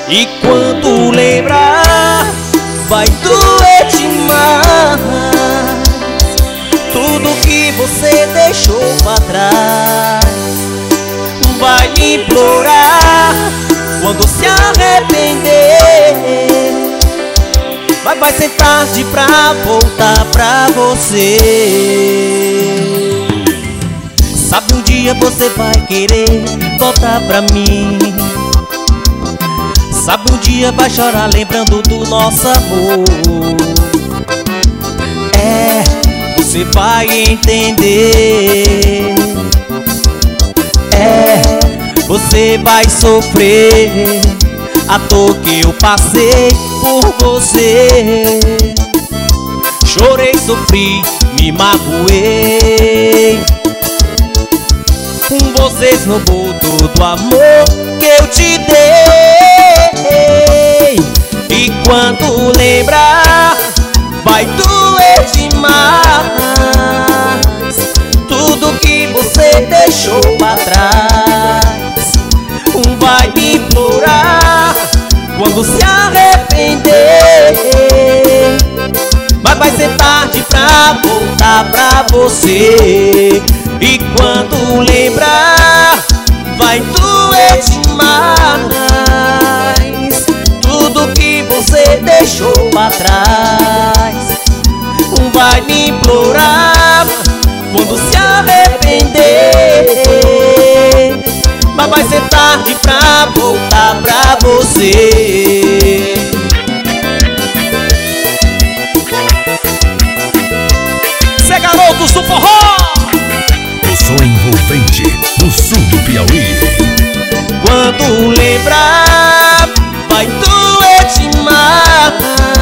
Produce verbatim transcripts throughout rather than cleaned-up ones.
E quando lembrar, vai doer demais tudo que você deixou pra trás. Vai me implorar quando se arrepender. Mas vai ser tarde pra voltar pra você. Sabe, um dia você vai querer voltar pra mim. Sabe, um dia vai chorar lembrando do nosso amor. É, você vai entender. É, você vai sofrer a dor que eu passei por você. Chorei, sofri, me magoei. Você esnobou todo o amor que eu te dei. E quando lembrar, vai doer demais tudo que você deixou pra trás. Vai me implorar quando se arrepender. Mas vai ser tarde pra voltar pra você. E quando lembrar, vai doer demais tudo que você deixou pra trás. Vai me implorar quando se arrepender. Mas vai ser tarde pra voltar pra você. Cê garotos do forró, o som envolvente do sul do Piauí. quando lembrar, vai doer demais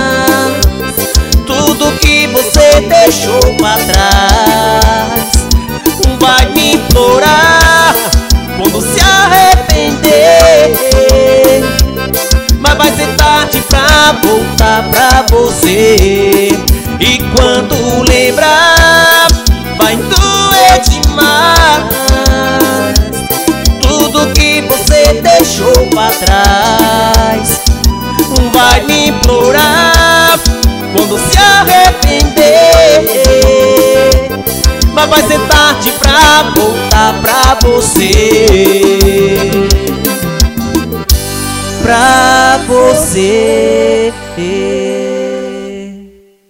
tudo que você deixou pra trás. Vai me implorar quando se arrepender. Mas vai ser tarde pra voltar pra você. E quando lembrar, vai doer demais tudo que você deixou pra trás. Vai me implorar quando se arrepender. Mas vai ser tarde pra voltar pra você. Pra você.